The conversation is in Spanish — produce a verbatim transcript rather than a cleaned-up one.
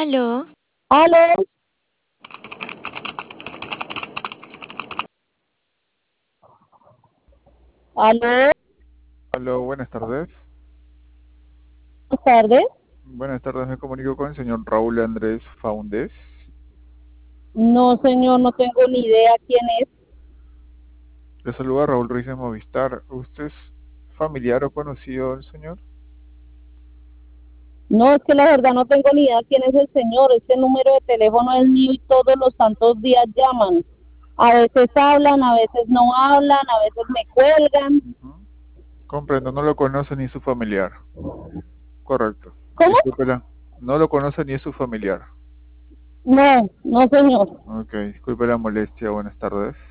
Aló, Aló, aló, Hola, buenas tardes. buenas tardes. Buenas tardes, me comunico con el señor Raúl Andrés Faúndez. No, señor, no tengo ni idea quién es. Le saluda Raúl Ruiz de Movistar. ¿Usted es familiar o conocido del señor? No, es que la verdad no tengo ni idea quién es el señor. Este número de teléfono es mío y todos los santos días llaman. A veces hablan, a veces no hablan, a veces me cuelgan. Ujú. Comprendo, no lo conoce ni su familiar. Correcto. ¿Cómo? Discúlpela. No lo conoce ni es su familiar. No, no, señor. Ok, disculpe la molestia. Buenas tardes.